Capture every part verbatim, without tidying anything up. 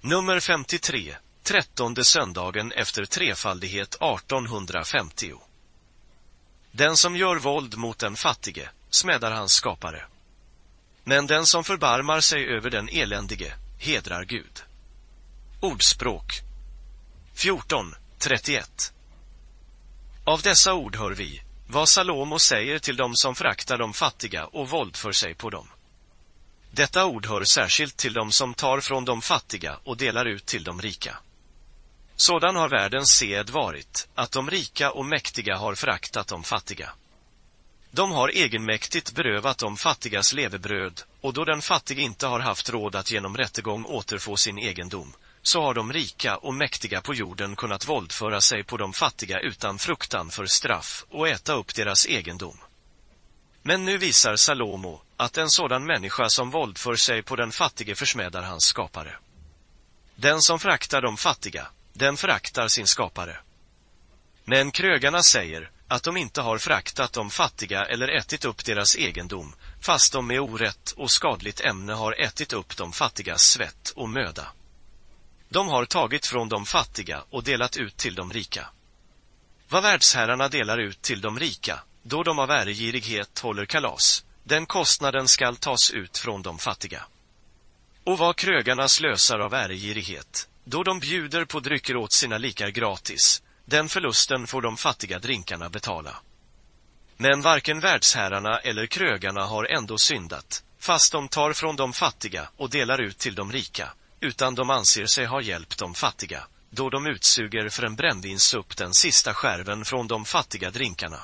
Nummer femtiotre, trettonde söndagen efter trefaldighet artonhundrafemtio. Den som gör våld mot den fattige smädar hans skapare. Men den som förbarmar sig över den eländige hedrar Gud. Ordspråk fjorton trettioett. Av dessa ord hör vi vad Salomo säger till dem som föraktar de fattiga och våldför sig på dem. Detta ord hör särskilt till dem som tar från de fattiga och delar ut till de rika. Sådan har världens sed varit, att de rika och mäktiga har föraktat de fattiga. De har egenmäktigt berövat de fattigas levebröd, och då den fattige inte har haft råd att genom rättegång återfå sin egendom, så har de rika och mäktiga på jorden kunnat våldföra sig på de fattiga utan fruktan för straff och äta upp deras egendom. Men nu visar Salomo att en sådan människa som våldför sig på den fattige försmädar hans skapare. Den som föraktar de fattiga, den föraktar sin skapare. Men krögarna säger att de inte har föraktat de fattiga eller ätit upp deras egendom, fast de med orätt och skadligt ämne har ätit upp de fattigas svett och möda. De har tagit från de fattiga och delat ut till de rika. Vad världsherrarna delar ut till de rika, då de av äregirighet håller kalas, den kostnaden skall tas ut från de fattiga. Och vad krögarna slösar av äregirighet, då de bjuder på drycker åt sina likar gratis, den förlusten får de fattiga drinkarna betala. Men varken världsherrarna eller krögarna har ändå syndat, fast de tar från de fattiga och delar ut till de rika, utan de anser sig ha hjälpt de fattiga, då de utsuger för en brännvinsupp den sista skärven från de fattiga drinkarna.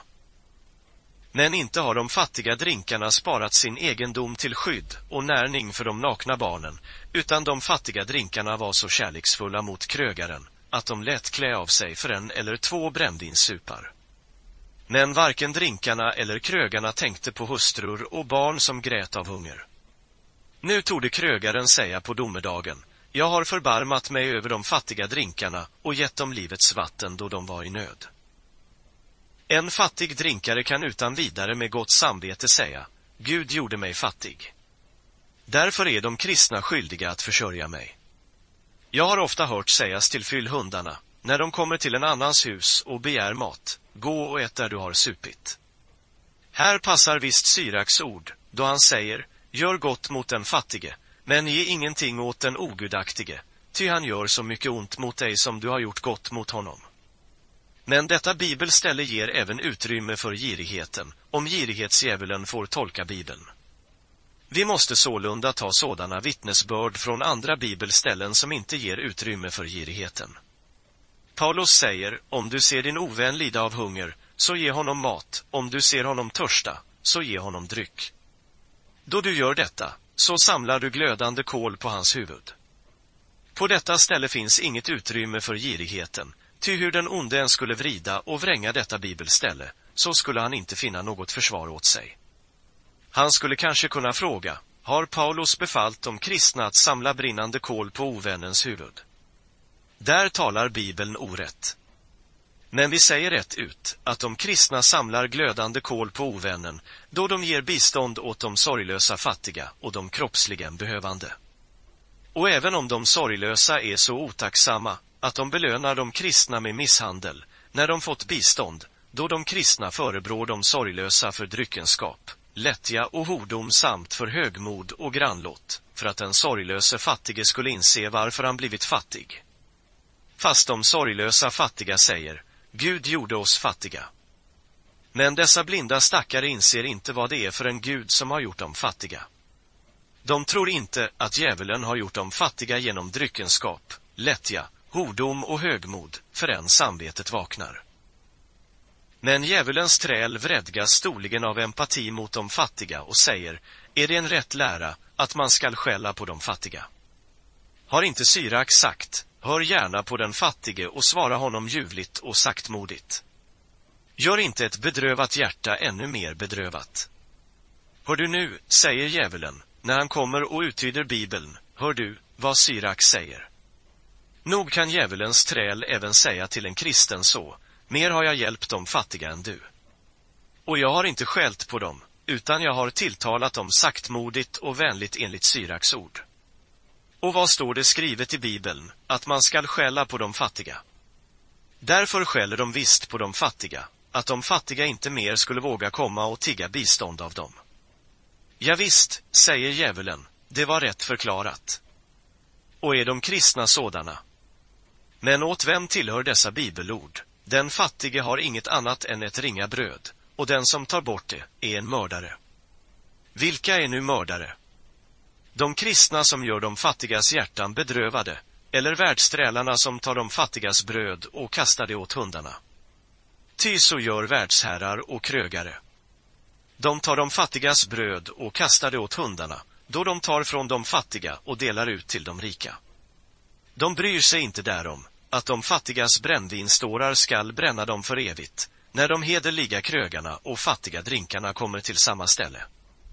Men inte har de fattiga drinkarna sparat sin egendom till skydd och närning för de nakna barnen, utan de fattiga drinkarna var så kärleksfulla mot krögaren, att de lät klä av sig för en eller två brännvinssupar. Men varken drinkarna eller krögarna tänkte på hustrur och barn som grät av hunger. Nu torde krögaren säga på domedagen: jag har förbarmat mig över de fattiga drinkarna och gett dem livets vatten då de var i nöd. En fattig drinkare kan utan vidare med gott samvete säga: Gud gjorde mig fattig. Därför är de kristna skyldiga att försörja mig. Jag har ofta hört sägas till fyllhundarna, när de kommer till en annans hus och begär mat: gå och ät där du har supit. Här passar visst Syraks ord, då han säger: gör gott mot den fattige, men ge ingenting åt den ogudaktige, ty han gör så mycket ont mot dig som du har gjort gott mot honom. Men detta bibelställe ger även utrymme för girigheten, om girighetsdjävulen får tolka bibeln. Vi måste sålunda ta sådana vittnesbörd från andra bibelställen som inte ger utrymme för girigheten. Paulus säger: om du ser din ovän lida av hunger, så ge honom mat, om du ser honom törsta, så ge honom dryck. Då du gör detta, så samlar du glödande kol på hans huvud. På detta ställe finns inget utrymme för girigheten, ty hur den onde än skulle vrida och vränga detta bibelställe, så skulle han inte finna något försvar åt sig. Han skulle kanske kunna fråga: har Paulus befallt de kristna att samla brinnande kol på ovännens huvud? Där talar Bibeln orätt. Men vi säger rätt ut att de kristna samlar glödande kol på ovännen, då de ger bistånd åt de sorglösa fattiga och de kroppsligen behövande. Och även om de sorglösa är så otacksamma att de belönar de kristna med misshandel, när de fått bistånd, då de kristna förebrår de sorglösa för dryckenskap, lättja och hordom samt för högmod och grannlåt, för att den sorglöse fattige skulle inse varför han blivit fattig. Fast de sorglösa fattiga säger: Gud gjorde oss fattiga. Men dessa blinda stackare inser inte vad det är för en Gud som har gjort dem fattiga. De tror inte att djävulen har gjort dem fattiga genom dryckenskap, lättja, hordom och högmod, förrän samvetet vaknar. Men djävulens träl vredgas storligen av empati mot de fattiga och säger: är det en rätt lära att man skall skälla på de fattiga? Har inte Syrak sagt: hör gärna på den fattige och svara honom ljuvligt och saktmodigt? Gör inte ett bedrövat hjärta ännu mer bedrövat. Hör du nu, säger djävulen, när han kommer och uttyder Bibeln, hör du vad Syrak säger. Nog kan djävulens träl även säga till en kristen så: mer har jag hjälpt de fattiga än du. Och jag har inte skällt på dem, utan jag har tilltalat dem saktmodigt och vänligt enligt Syraks ord. Och vad står det skrivet i Bibeln? Att man skall skälla på de fattiga. Därför skäller de visst på de fattiga, att de fattiga inte mer skulle våga komma och tigga bistånd av dem. Ja visst, säger djävulen, det var rätt förklarat. Och är de kristna sådana? Men åt vem tillhör dessa bibelord? Den fattige har inget annat än ett ringa bröd, och den som tar bort det är en mördare. Vilka är nu mördare? De kristna som gör de fattigas hjärtan bedrövade, eller världsträlarna som tar de fattigas bröd och kastar det åt hundarna. Ty så gör världsherrar och krögare. De tar de fattigas bröd och kastar det åt hundarna, då de tar från de fattiga och delar ut till de rika. De bryr sig inte därom, att de fattigas brännvinstårar skall bränna dem för evigt, när de hederliga krögarna och fattiga drinkarna kommer till samma ställe.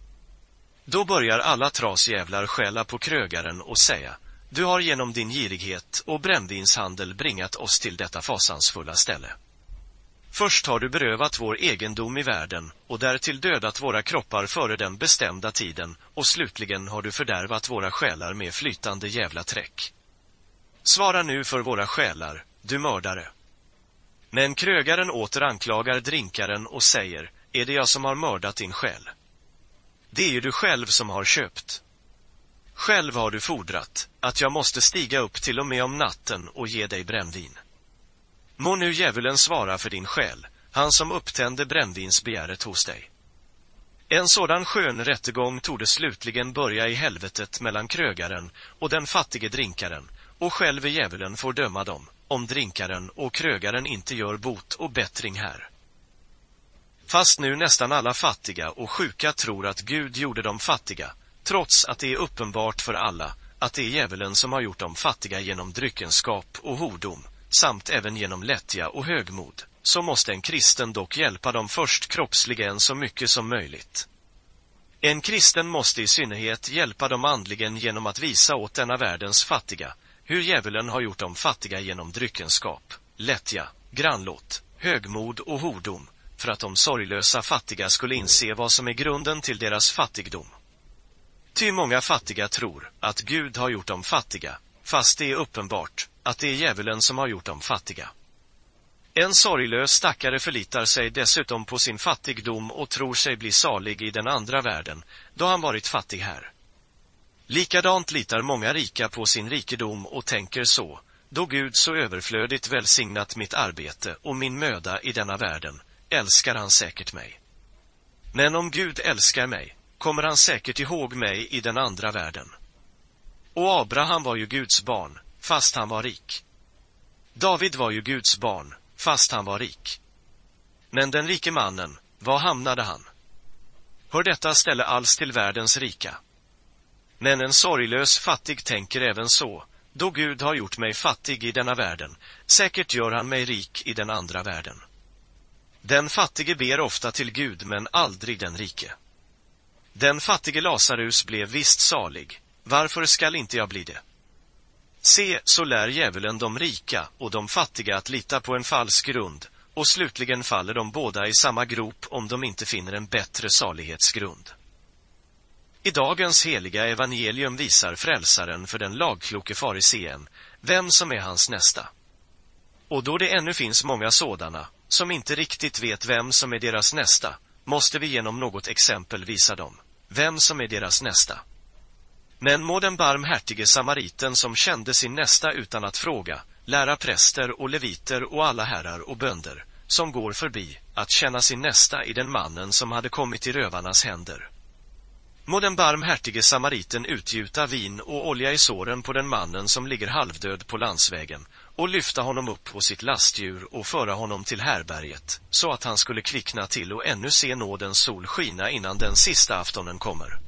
Då börjar alla trasjävlar skälla på krögaren och säga: du har genom din girighet och brännvinshandel bringat oss till detta fasansfulla ställe. Först har du berövat vår egendom i världen och därtill dödat våra kroppar före den bestämda tiden, och slutligen har du fördärvat våra själar med flytande jävla träck. Svara nu för våra själar, du mördare. Men krögaren åter anklagar drinkaren och säger: är det jag som har mördat din själ? Det är ju du själv som har köpt. Själv har du fordrat att jag måste stiga upp till och med om natten och ge dig brännvin. Må nu djävulen svara för din själ, han som upptände brännvinsbegäret hos dig. En sådan skön rättegång torde slutligen börja i helvetet mellan krögaren och den fattige drinkaren, och själve djävulen får döma dem, om drinkaren och krögaren inte gör bot och bättring här. Fast nu nästan alla fattiga och sjuka tror att Gud gjorde dem fattiga, trots att det är uppenbart för alla att det är djävulen som har gjort dem fattiga genom dryckenskap och hordom, samt även genom lättja och högmod, så måste en kristen dock hjälpa dem först kroppsligen så mycket som möjligt. En kristen måste i synnerhet hjälpa dem andligen genom att visa åt denna världens fattiga hur djävulen har gjort dem fattiga genom dryckenskap, lättja, grannlåt, högmod och hordom, för att de sorglösa fattiga skulle inse vad som är grunden till deras fattigdom. Ty många fattiga tror att Gud har gjort dem fattiga, fast det är uppenbart att det är djävulen som har gjort dem fattiga. En sorglös stackare förlitar sig dessutom på sin fattigdom och tror sig bli salig i den andra världen, då han varit fattig här. Likadant litar många rika på sin rikedom och tänker så: då Gud så överflödigt välsignat mitt arbete och min möda i denna världen, älskar han säkert mig. Men om Gud älskar mig, kommer han säkert ihåg mig i den andra världen. Och Abraham var ju Guds barn, fast han var rik. David var ju Guds barn, fast han var rik. Men den rike mannen, var hamnade han? Hör detta ställe alls till världens rika? Men en sorglös fattig tänker även så: då Gud har gjort mig fattig i denna världen, säkert gör han mig rik i den andra världen. Den fattige ber ofta till Gud, men aldrig den rike. Den fattige Lazarus blev visst salig, varför skall inte jag bli det? Se, så lär djävulen de rika och de fattiga att lita på en falsk grund, och slutligen faller de båda i samma grop om de inte finner en bättre salighetsgrund. I dagens heliga evangelium visar frälsaren för den lagkloke farisén vem som är hans nästa. Och då det ännu finns många sådana som inte riktigt vet vem som är deras nästa, måste vi genom något exempel visa dem vem som är deras nästa. Men må den barmhärtige samariten som kände sin nästa utan att fråga, lära präster och leviter och alla herrar och bönder som går förbi att känna sin nästa i den mannen som hade kommit i rövarnas händer. Må den barmhärtige samariten utgjuta vin och olja i såren på den mannen som ligger halvdöd på landsvägen och lyfta honom upp på sitt lastdjur och föra honom till härberget, så att han skulle kvickna till och ännu se nådens sol skina innan den sista aftonen kommer.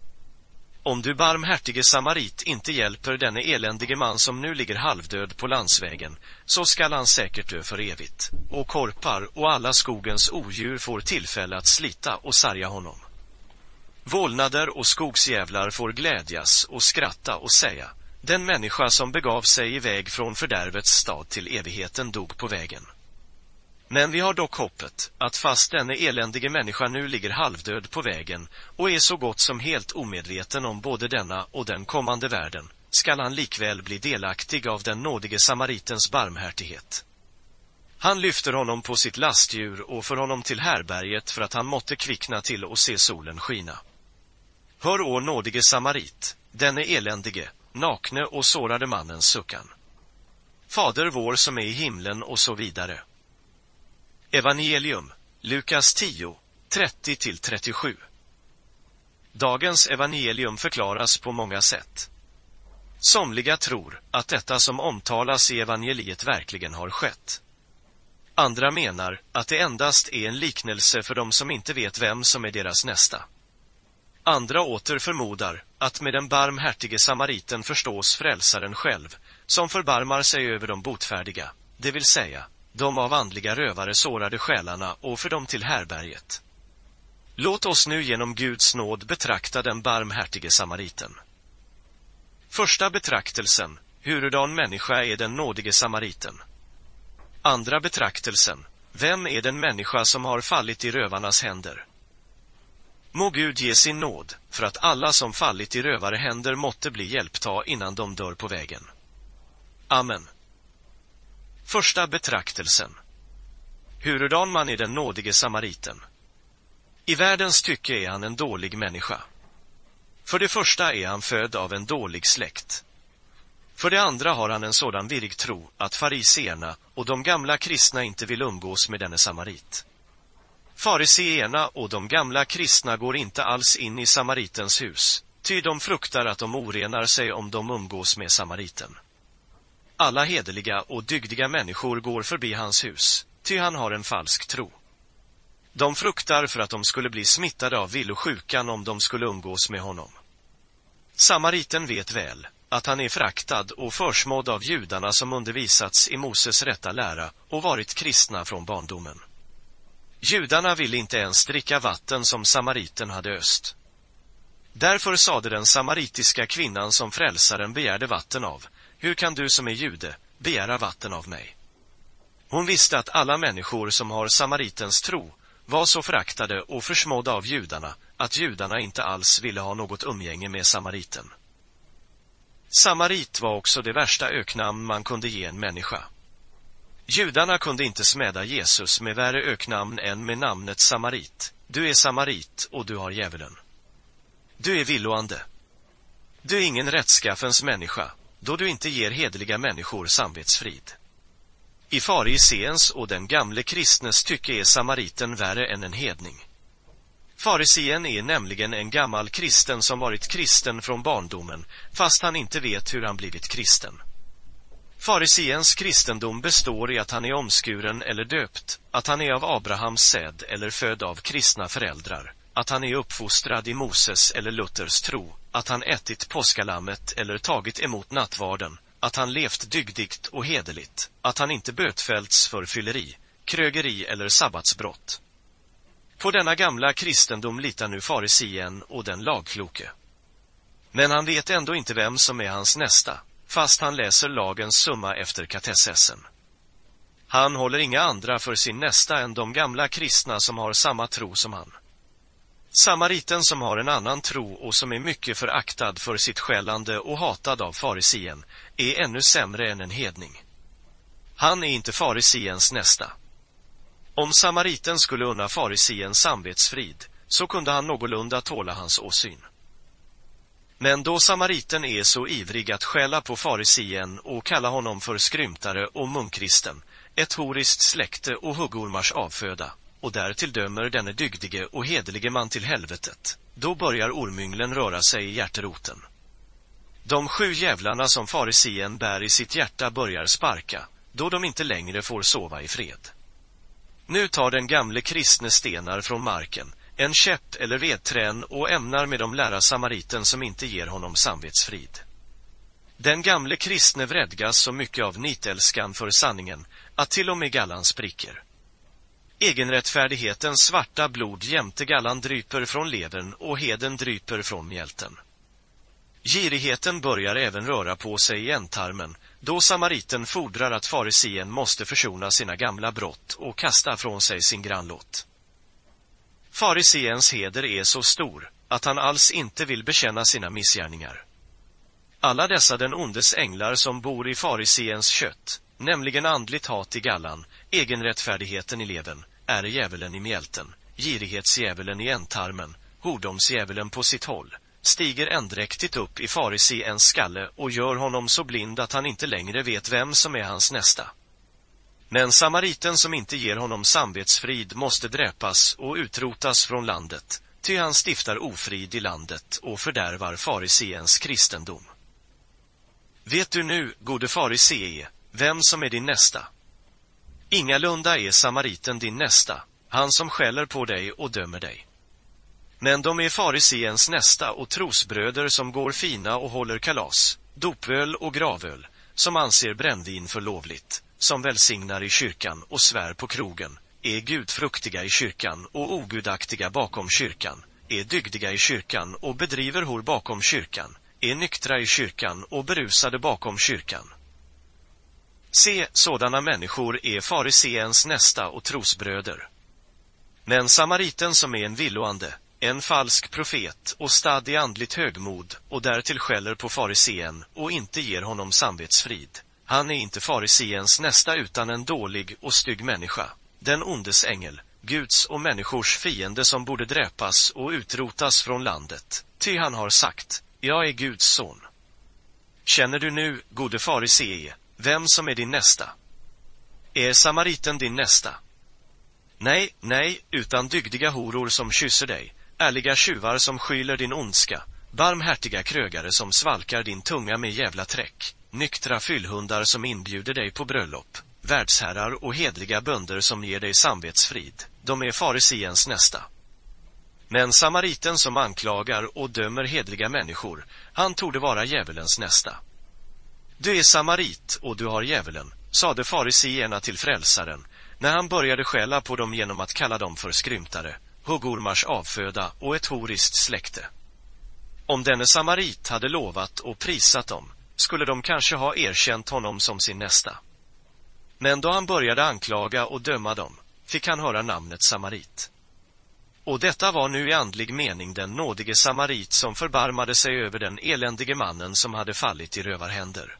Om du barmhärtige samarit inte hjälper denne eländige man som nu ligger halvdöd på landsvägen, så skall han säkert dö för evigt, och korpar och alla skogens odjur får tillfälle att slita och sarga honom. Vålnader och skogsjävlar får glädjas och skratta och säga: den människa som begav sig iväg från fördärvets stad till evigheten dog på vägen. Men vi har dock hoppet att fast denne eländige människa nu ligger halvdöd på vägen och är så gott som helt omedveten om både denna och den kommande världen, skall han likväl bli delaktig av den nådige samaritens barmhärtighet. Han lyfter honom på sitt lastdjur och för honom till härberget för att han måtte kvickna till och se solen skina. Hör å nådige samarit, denne eländige, nakne och sårade mannens suckan. Fader vår som är i himlen och så vidare. Evangelium, Lukas tio, trettio till trettiosju. Dagens evangelium förklaras på många sätt. Somliga tror att detta som omtalas i evangeliet verkligen har skett. Andra menar att det endast är en liknelse för dem som inte vet vem som är deras nästa. Andra åter förmodar att med den barmhärtige samariten förstås frälsaren själv, som förbarmar sig över de botfärdiga, det vill säga, de av andliga rövare sårade själarna och för dem till härberget. Låt oss nu genom Guds nåd betrakta den barmhärtige samariten. Första betraktelsen, hurudan människa är den nådige samariten? Andra betraktelsen, vem är den människa som har fallit i rövarnas händer? Må Gud ge sin nåd, för att alla som fallit i rövare händer måtte bli hjälpta innan de dör på vägen. Amen. Första betraktelsen. Hurudan man är den nådige samariten? I världens tycke är han en dålig människa. För det första är han född av en dålig släkt. För det andra har han en sådan virrig tro att fariseerna och de gamla kristna inte vill umgås med denne samarit. Fariseerna och de gamla kristna går inte alls in i samaritens hus, ty de fruktar att de orenar sig om de umgås med samariten. Alla hederliga och dygdiga människor går förbi hans hus, ty han har en falsk tro. De fruktar för att de skulle bli smittade av villosjukan om de skulle umgås med honom. Samariten vet väl att han är föraktad och försmådd av judarna som undervisats i Moses rätta lära och varit kristna från barndomen. Judarna ville inte ens dricka vatten som samariten hade öst. Därför sade den samaritiska kvinnan som frälsaren begärde vatten av: hur kan du som är jude begära vatten av mig? Hon visste att alla människor som har samaritens tro var så föraktade och försmådda av judarna att judarna inte alls ville ha något umgänge med samariten. Samarit var också det värsta öknamn man kunde ge en människa. Judarna kunde inte smäda Jesus med värre öknamn än med namnet samarit. Du är samarit och du har djävulen. Du är villoande. Du är ingen rättskaffens människa, då du inte ger hederliga människor samvetsfrid. I fariseens och den gamle kristnes tycke är samariten värre än en hedning. Farisén är nämligen en gammal kristen som varit kristen från barndomen, fast han inte vet hur han blivit kristen. Fariseens kristendom består i att han är omskuren eller döpt, att han är av Abrahams säd eller född av kristna föräldrar, att han är uppfostrad i Moses eller Luthers tro, att han ätit påskalammet eller tagit emot nattvarden, att han levt dygdigt och hederligt, att han inte bötfällts för fylleri, krögeri eller sabbatsbrott. På denna gamla kristendom litar nu farisén och den lagkloke. Men han vet ändå inte vem som är hans nästa, fast han läser lagens summa efter katessessen. Han håller inga andra för sin nästa än de gamla kristna som har samma tro som han. Samariten som har en annan tro och som är mycket föraktad för sitt skällande och hatad av farisén är ännu sämre än en hedning. Han är inte fariséns nästa. Om samariten skulle unna farisén samvetsfrid, så kunde han någorlunda tåla hans åsyn. Men då samariten är så ivrig att skälla på farisén och kalla honom för skrymtare och munkristen, ett horiskt släkte och huggormars avföda, och därtill dömer denne dygdige och hederlige man till helvetet, då börjar ormynglen röra sig i hjärteroten. De sju jävlarna som farisén bär i sitt hjärta börjar sparka, då de inte längre får sova i fred. Nu tar den gamle kristne stenar från marken, en käpp eller vedträn och ämnar med dem lära samariten som inte ger honom samvetsfrid. Den gamle kristne vredgas så mycket av nitälskan för sanningen att till och med gallan spricker. Egenrättfärdighetens svarta blod jämte gallan dryper från levern och heden dryper från mjälten. Girigheten börjar även röra på sig i ändtarmen, då samariten fordrar att farisén måste försona sina gamla brott och kasta från sig sin grannlåt. Fariséns heder är så stor att han alls inte vill bekänna sina missgärningar. Alla dessa den ondes änglar som bor i fariseens kött, nämligen andligt hat i gallan, egenrättfärdigheten i levern, är djävulen i mjälten, girighetsdjävulen i ändtarmen, hordomsdjävulen på sitt håll, stiger ändräktigt upp i fariseens skalle och gör honom så blind att han inte längre vet vem som är hans nästa. Men samariten som inte ger honom samvetsfrid måste dräpas och utrotas från landet, ty han stiftar ofrid i landet och fördärvar fariseens kristendom. Vet du nu, gode farisee, vem som är din nästa? Ingalunda är samariten din nästa, han som skäller på dig och dömer dig. Men de är fariseens nästa och trosbröder som går fina och håller kalas, dopöl och gravöl, som anser brännvin för lovligt, som välsignar i kyrkan och svär på krogen, är gudfruktiga i kyrkan och ogudaktiga bakom kyrkan, är dygdiga i kyrkan och bedriver hor bakom kyrkan, är nyktra i kyrkan och berusade bakom kyrkan. Se, sådana människor är fariseens nästa och trosbröder. Men samariten som är en villoande, en falsk profet och stadd i andligt högmod och därtill skäller på fariseen och inte ger honom samvetsfrid, han är inte fariseens nästa utan en dålig och stygg människa, den ondes ängel, Guds och människors fiende som borde dräpas och utrotas från landet, ty han har sagt, jag är Guds son. Känner du nu, gode farisee, vem som är din nästa? Är samariten din nästa? Nej, nej, utan dygdiga horor som kysser dig, ärliga tjuvar som skyller din ondska, barmhärtiga krögare som svalkar din tunga med jävla träck, nyktra fyllhundar som inbjuder dig på bröllop, världsherrar och hedliga bönder som ger dig samvetsfrid, de är fariseens nästa. Men samariten som anklagar och dömer hedliga människor, han torde vara djävulens nästa. Du är samarit och du har djävulen, sade fariseerna till frälsaren, när han började skälla på dem genom att kalla dem för skrymtare, huggormars avföda och ett horiskt släkte. Om denne samarit hade lovat och prisat dem, skulle de kanske ha erkänt honom som sin nästa. Men då han började anklaga och döma dem, fick han höra namnet samarit. Och detta var nu i andlig mening den nådige samarit som förbarmade sig över den eländige mannen som hade fallit i rövarhänder.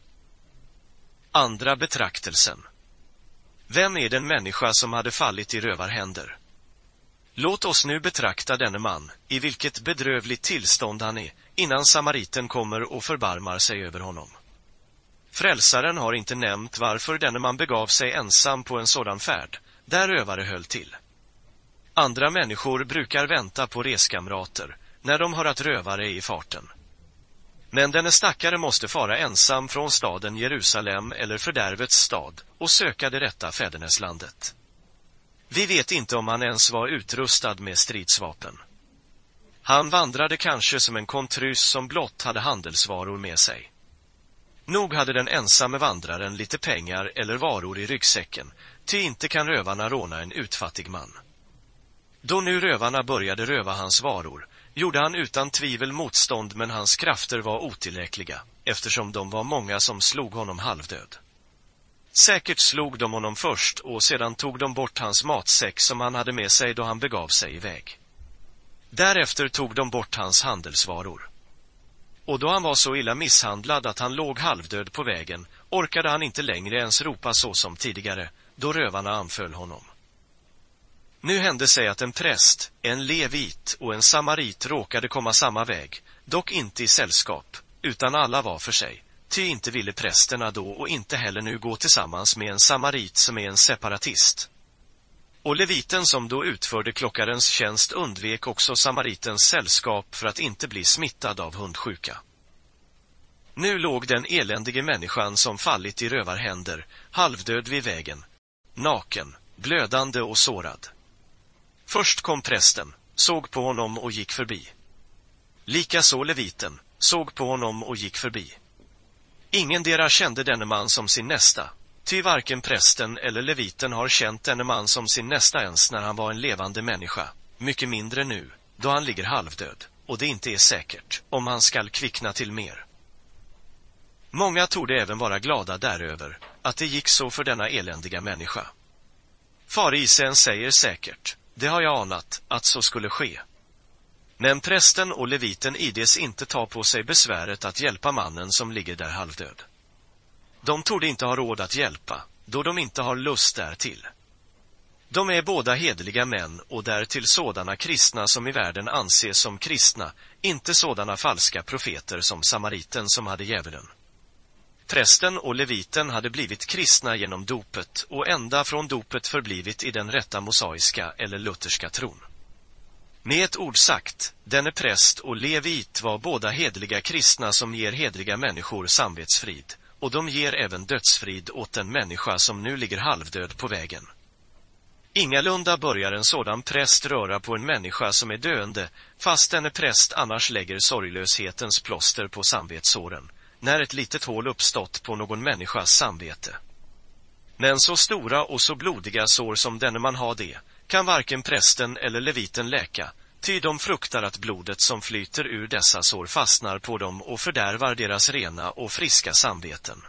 Andra betraktelsen. Vem är den människa som hade fallit i rövarhänder? Låt oss nu betrakta denne man, i vilket bedrövligt tillstånd han är, innan samariten kommer och förbarmar sig över honom. Frälsaren har inte nämnt varför denne man begav sig ensam på en sådan färd, där rövare höll till. Andra människor brukar vänta på reskamrater, när de hör att rövare är i farten. Men denne stackare måste fara ensam från staden Jerusalem eller fördärvets stad och söka det rätta fäderneslandet. Vi vet inte om han ens var utrustad med stridsvapen. Han vandrade kanske som en kontrys som blott hade handelsvaror med sig. Nog hade den ensamme vandraren lite pengar eller varor i ryggsäcken, ty inte kan rövarna råna en utfattig man. Då nu rövarna började röva hans varor, gjorde han utan tvivel motstånd, men hans krafter var otillräckliga, eftersom de var många som slog honom halvdöd. Säkert slog de honom först och sedan tog de bort hans matsäck som han hade med sig då han begav sig iväg. Därefter tog de bort hans handelsvaror. Och då han var så illa misshandlad att han låg halvdöd på vägen, orkade han inte längre ens ropa så som tidigare, då rövarna anföll honom. Nu hände sig att en präst, en levit och en samarit råkade komma samma väg, dock inte i sällskap, utan alla var för sig, ty inte ville prästerna då och inte heller nu gå tillsammans med en samarit som är en separatist. Och leviten som då utförde klockarens tjänst undvek också samaritens sällskap för att inte bli smittad av hundsjuka. Nu låg den eländige människan som fallit i rövarhänder, halvdöd vid vägen, naken, blödande och sårad. Först kom prästen, såg på honom och gick förbi. Likaså leviten, såg på honom och gick förbi. Ingen dera kände denne man som sin nästa, ty varken prästen eller leviten har känt denne man som sin nästa ens när han var en levande människa, mycket mindre nu, då han ligger halvdöd, och det inte är säkert, om han skall kvickna till mer. Många torde även vara glada däröver, att det gick så för denna eländiga människa. Farisén säger säkert, det har jag anat, att så skulle ske. Men prästen och leviten ides inte ta på sig besväret att hjälpa mannen som ligger där halvdöd. De torde inte ha råd att hjälpa, då de inte har lust därtill. De är båda hederliga män och därtill sådana kristna som i världen anses som kristna, inte sådana falska profeter som samariten som hade djävulen. Prästen och leviten hade blivit kristna genom dopet och ända från dopet förblivit i den rätta mosaiska eller lutherska tron. Med ett ord sagt, denne präst och levit var båda hederliga kristna som ger hedliga människor samvetsfrid, och de ger även dödsfrid åt den människa som nu ligger halvdöd på vägen. Ingalunda börjar en sådan präst röra på en människa som är döende, fast denne präst annars lägger sorglöshetens plåster på samvetssåren, när ett litet hål uppstått på någon människas samvete. Men så stora och så blodiga sår som denne man har det, kan varken prästen eller leviten läka, ty de fruktar att blodet som flyter ur dessa sår fastnar på dem och fördärvar deras rena och friska samveten.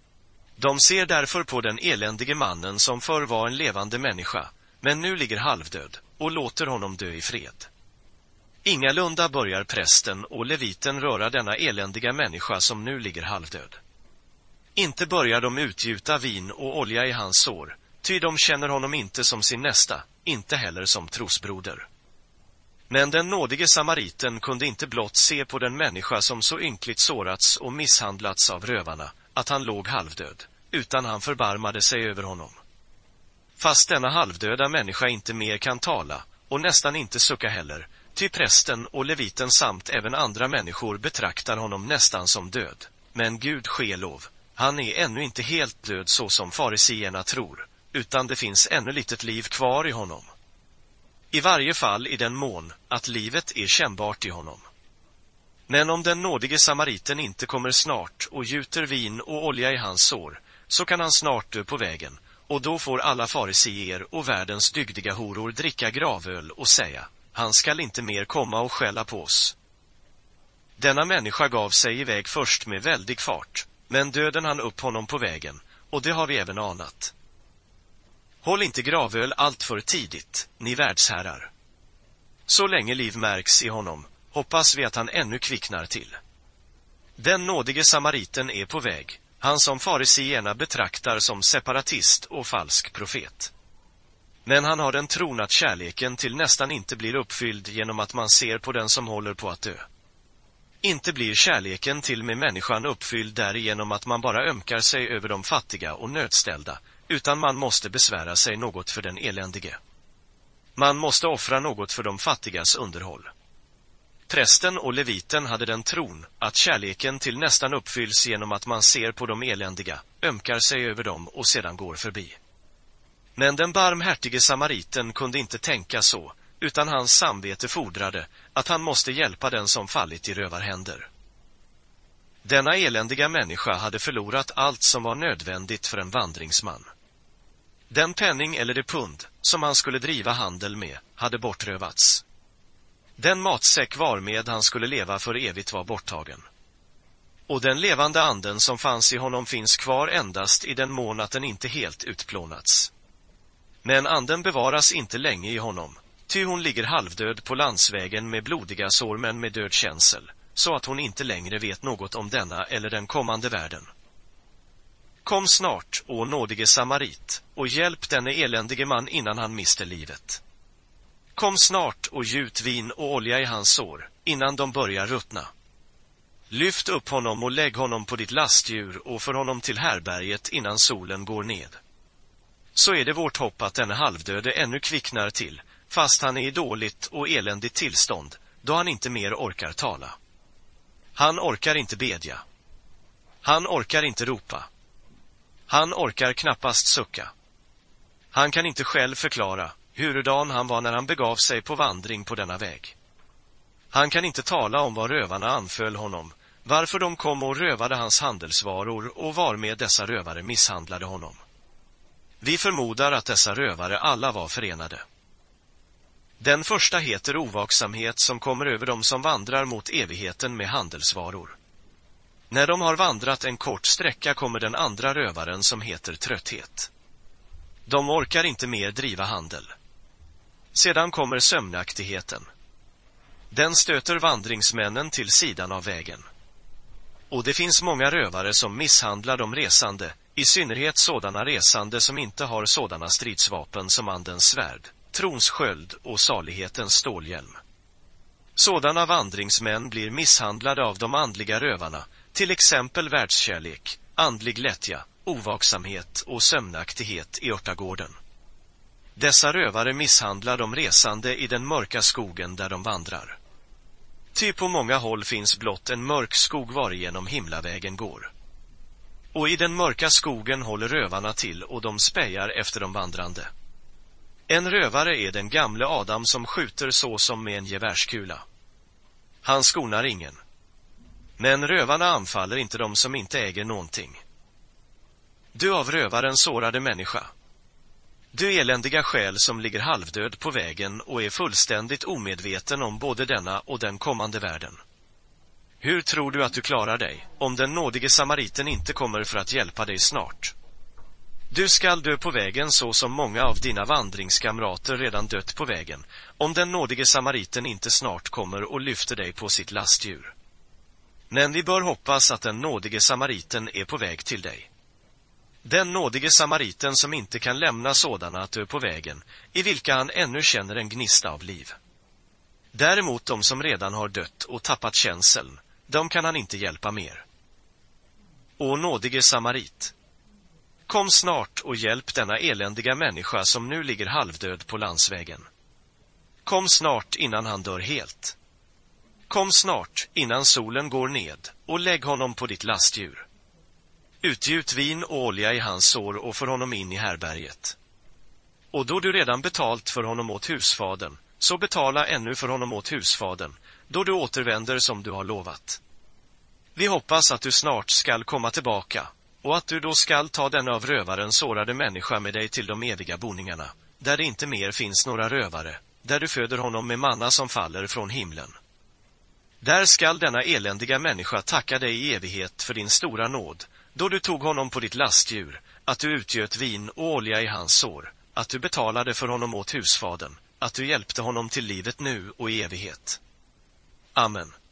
De ser därför på den eländige mannen som förr var en levande människa, men nu ligger halvdöd, och låter honom dö i fred. Ingalunda börjar prästen och leviten röra denna eländiga människa som nu ligger halvdöd. Inte börjar de utgjuta vin och olja i hans sår, ty de känner honom inte som sin nästa, inte heller som trosbroder. Men den nådige samariten kunde inte blott se på den människa som så ynkligt sårats och misshandlats av rövarna, att han låg halvdöd, utan han förbarmade sig över honom. Fast denna halvdöda människa inte mer kan tala, och nästan inte sucka heller, ty prästen och leviten samt även andra människor betraktar honom nästan som död. Men Gud ske lov, han är ännu inte helt död så som farisierna tror, utan det finns ännu litet liv kvar i honom. I varje fall i den mån att livet är kännbart i honom. Men om den nådige samariten inte kommer snart och gjuter vin och olja i hans sår, så kan han snart dö på vägen, och då får alla farisier och världens dygdiga horor dricka gravöl och säga, han skall inte mer komma och skälla på oss. Denna människa gav sig iväg först med väldig fart, men döden han upp honom på vägen, och det har vi även anat. Håll inte gravöl allt för tidigt, ni världsherrar. Så länge liv märks i honom, hoppas vi att han ännu kvicknar till. Den nådige samariten är på väg, han som farisierna betraktar som separatist och falsk profet. Men han har den tron att kärleken till nästan inte blir uppfylld genom att man ser på den som håller på att dö. Inte blir kärleken till med människan uppfylld därigenom att man bara ömkar sig över de fattiga och nödställda, utan man måste besvära sig något för den eländige. Man måste offra något för de fattigas underhåll. Prästen och leviten hade den tron att kärleken till nästan uppfylls genom att man ser på de eländiga, ömkar sig över dem och sedan går förbi. Men den barmhärtige samariten kunde inte tänka så, utan hans samvete fordrade att han måste hjälpa den som fallit i rövarhänder. Denna eländiga människa hade förlorat allt som var nödvändigt för en vandringsman. Den penning eller det pund som han skulle driva handel med hade bortrövats. Den matsäck varmed han skulle leva för evigt var borttagen. Och den levande anden som fanns i honom finns kvar endast i den mån att den inte helt utplånats. Men anden bevaras inte länge i honom, ty hon ligger halvdöd på landsvägen med blodiga sår men med död känsel, så att hon inte längre vet något om denna eller den kommande världen. Kom snart, å nådige samarit, och hjälp denne eländige man innan han mister livet. Kom snart och gjut vin och olja i hans sår, innan de börjar ruttna. Lyft upp honom och lägg honom på ditt lastdjur och för honom till härberget innan solen går ned. Så är det vårt hopp att denne halvdöde ännu kvicknar till, fast han är i dåligt och eländigt tillstånd, då han inte mer orkar tala. Han orkar inte bedja. Han orkar inte ropa. Han orkar knappast sucka. Han kan inte själv förklara hurudan han var när han begav sig på vandring på denna väg. Han kan inte tala om vad rövarna anföll honom, varför de kom och rövade hans handelsvaror och varmed dessa rövare misshandlade honom. Vi förmodar att dessa rövare alla var förenade. Den första heter ovaksamhet som kommer över dem som vandrar mot evigheten med handelsvaror. När de har vandrat en kort sträcka kommer den andra rövaren som heter trötthet. De orkar inte mer driva handel. Sedan kommer sömnaktigheten. Den stöter vandringsmännen till sidan av vägen. Och det finns många rövare som misshandlar de resande, i synnerhet sådana resande som inte har sådana stridsvapen som andens svärd, trons sköld och salighetens stålhjälm. Sådana vandringsmän blir misshandlade av de andliga rövarna, till exempel världskärlek, andlig lättja, ovaksamhet och sömnaktighet i örtagården. Dessa rövare misshandlar de resande i den mörka skogen där de vandrar. Ty på många håll finns blott en mörk skog varigenom himlavägen går. Och i den mörka skogen håller rövarna till och de spejar efter de vandrande. En rövare är den gamle Adam som skjuter så som med en gevärskula. Han skonar ingen. Men rövarna anfaller inte de som inte äger någonting. Du av rövaren sårade människa. Du eländiga själ som ligger halvdöd på vägen och är fullständigt omedveten om både denna och den kommande världen. Hur tror du att du klarar dig, om den nådige samariten inte kommer för att hjälpa dig snart? Du skall dö på vägen så som många av dina vandringskamrater redan dött på vägen, om den nådige samariten inte snart kommer och lyfter dig på sitt lastdjur. Men vi bör hoppas att den nådige samariten är på väg till dig. Den nådige samariten som inte kan lämna sådana att dö på vägen, i vilka han ännu känner en gnista av liv. Däremot de som redan har dött och tappat känseln, de kan han inte hjälpa mer. O nådige samarit, kom snart och hjälp denna eländiga människa som nu ligger halvdöd på landsvägen. Kom snart innan han dör helt. Kom snart innan solen går ned och lägg honom på ditt lastdjur. Utgjut vin och olja i hans sår och för honom in i härberget. Och då du redan betalt för honom åt husfaden, så betala ännu för honom åt husfaden, då du återvänder som du har lovat. Vi hoppas att du snart skall komma tillbaka, och att du då skall ta den av rövaren sårade människa med dig till de eviga boningarna, där det inte mer finns några rövare, där du föder honom med manna som faller från himlen. Där skall denna eländiga människa tacka dig i evighet för din stora nåd, då du tog honom på ditt lastdjur, att du utgöt vin och olja i hans sår, att du betalade för honom åt husfaden, att du hjälpte honom till livet nu och i evighet. Amen.